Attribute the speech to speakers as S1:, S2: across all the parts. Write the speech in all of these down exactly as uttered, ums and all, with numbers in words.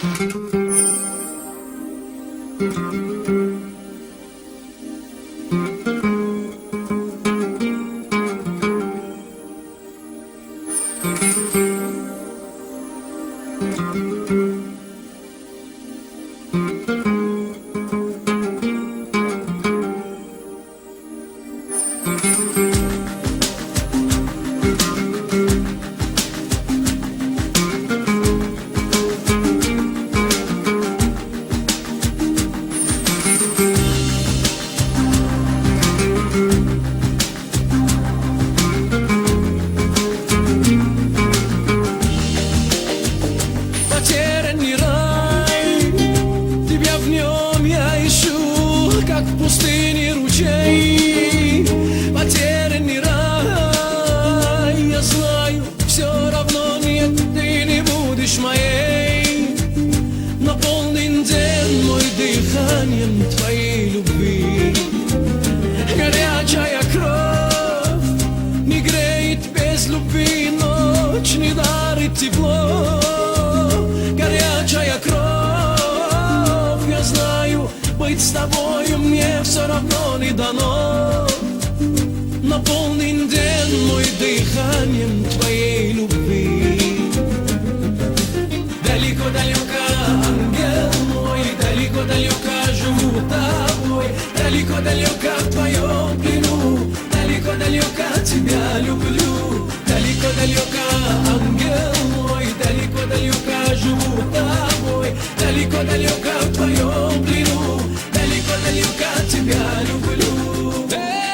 S1: Потерянный рай, тебя в нем я ищу, как в пустыне ручей. Потерянный рай, я знаю, все равно нет, ты не будешь моей. Наполнен день мой дыханием твоей любви. Горячая кровь не греет без любви, ночь не дарит тепло. Горячая кровь, я знаю, быть с тобою мне все равно не дано. Наполнен день мой дыханием твоей любви. Далеко-далеко, ангел мой, далеко-далеко живу тобой. Далеко-далеко в твоем плену, далеко-далеко тебя люблю. Далеко-далеко, ангел мой, далеко-далеко живу тобой. Далеко-далеко в твоем плену, далеко-далеко тебя люблю.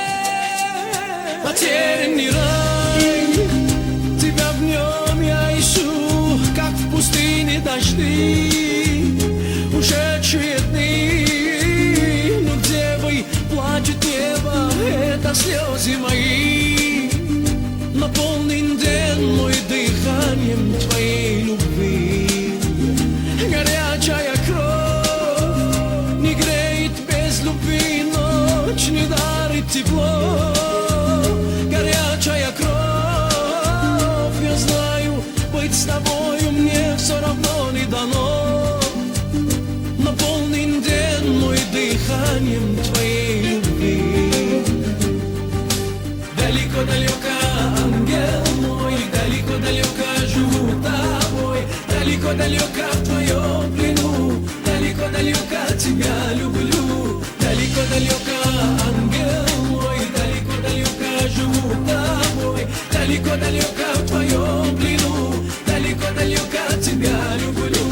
S1: Потерянный рай, тебя в нем я ищу, как в пустыне дожди. Ушедшие дни, но где вы, плачет небо, это слезы мои. Наполнен день мой дыханием твоей любви. Горячая кровь не греет без любви, ночь не дарит тепло. Горячая кровь, я знаю, быть с тобою мне все равно не дано. Наполнен день мой дыханием твоей любви. Далеко-далеко, ангел мой, далеко-далеко живу тобой. Далеко-далеко в твоем плену, далеко-далеко тебя люблю. Далеко-далеко, ангел мой, далеко-далеко живу тобой. Далеко-далеко в твоем плену, далеко-далеко тебя люблю.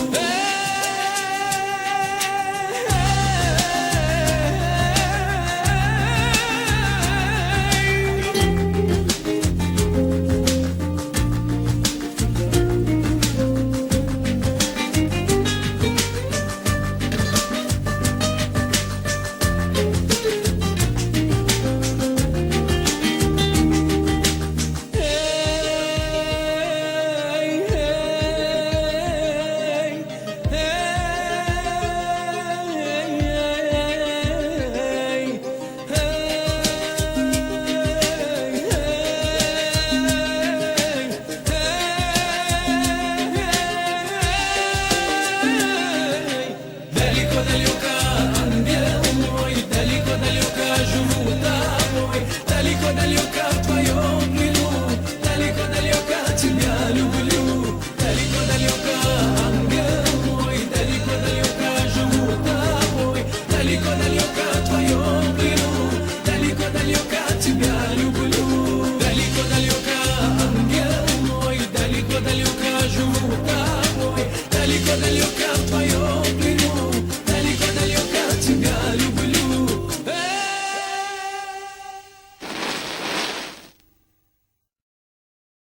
S1: Далеко-далеко, ангел мой, далеко-далеко живу тобой. Далеко-далеко в твоем плену, далеко-далеко тебя люблю. Далеко-далеко, ангел мой, далеко-далеко живу тобой. Далеко-далеко в твоем